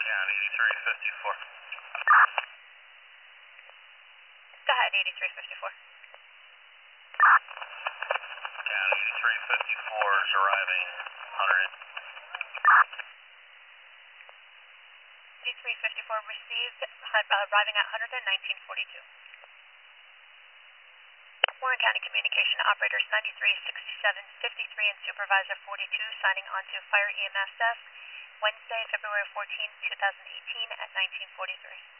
Yeah, 8354. Go ahead, 8354. Yeah, 8354 is arriving 100. 8354 received, arriving at 100 and 1942. Warren County Communication Operators 93, 67, 53, and Supervisor 42 signing on to Fire EMS desk Wednesday, February 14, 2018 at 1943.